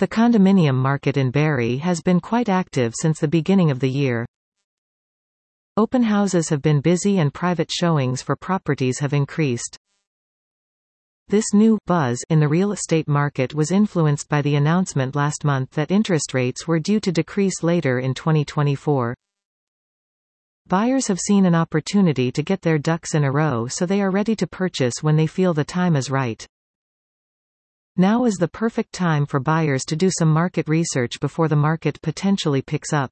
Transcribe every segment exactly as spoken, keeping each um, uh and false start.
The condominium market in Barrie has been quite active since the beginning of the year. Open houses have been busy and private showings for properties have increased. This new buzz in the real estate market was influenced by the announcement last month that interest rates were due to decrease later in twenty twenty-four. Buyers have seen an opportunity to get their ducks in a row, so they are ready to purchase when they feel the time is right. Now is the perfect time for buyers to do some market research before the market potentially picks up.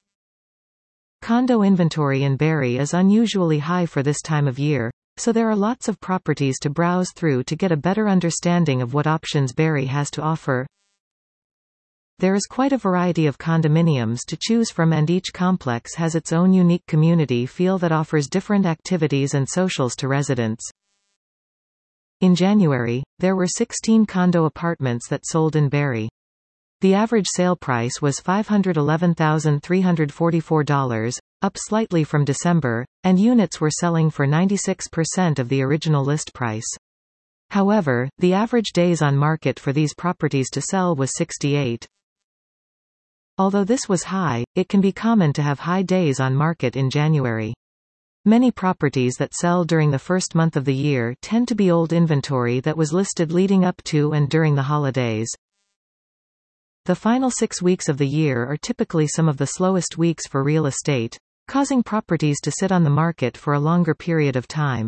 Condo inventory in Barrie is unusually high for this time of year, so there are lots of properties to browse through to get a better understanding of what options Barrie has to offer. There is quite a variety of condominiums to choose from, and each complex has its own unique community feel that offers different activities and socials to residents. In January, there were sixteen condo apartments that sold in Barrie. The average sale price was five hundred eleven thousand three hundred forty-four dollars, up slightly from December, and units were selling for ninety-six percent of the original list price. However, the average days on market for these properties to sell was sixty-eight. Although this was high, it can be common to have high days on market in January. Many properties that sell during the first month of the year tend to be old inventory that was listed leading up to and during the holidays. The final six weeks of the year are typically some of the slowest weeks for real estate, causing properties to sit on the market for a longer period of time.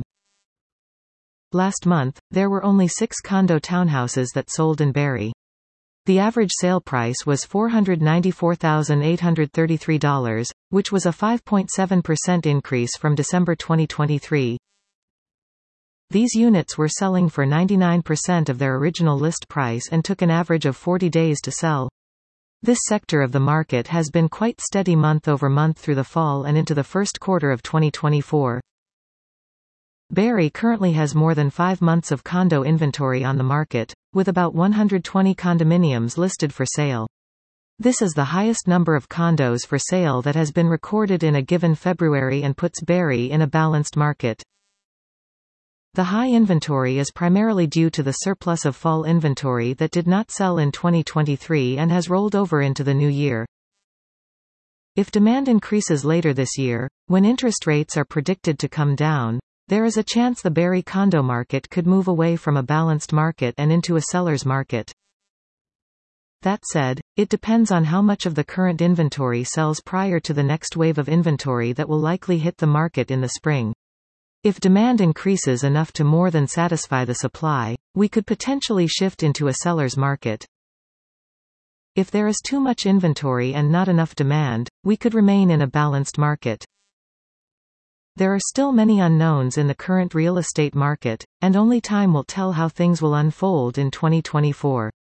Last month, there were only six condo townhouses that sold in Barrie. The average sale price was four hundred ninety-four thousand eight hundred thirty-three dollars, which was a five point seven percent increase from December twenty twenty-three. These units were selling for ninety-nine percent of their original list price and took an average of forty days to sell. This sector of the market has been quite steady month over month through the fall and into the first quarter of twenty twenty-four. Barrie currently has more than five months of condo inventory on the market, with about one hundred twenty condominiums listed for sale. This is the highest number of condos for sale that has been recorded in a given February and puts Barrie in a balanced market. The high inventory is primarily due to the surplus of fall inventory that did not sell in twenty twenty-three and has rolled over into the new year. If demand increases later this year, when interest rates are predicted to come down, there is a chance the Barrie condo market could move away from a balanced market and into a seller's market. That said, it depends on how much of the current inventory sells prior to the next wave of inventory that will likely hit the market in the spring. If demand increases enough to more than satisfy the supply, we could potentially shift into a seller's market. If there is too much inventory and not enough demand, we could remain in a balanced market. There are still many unknowns in the current real estate market, and only time will tell how things will unfold in twenty twenty-four.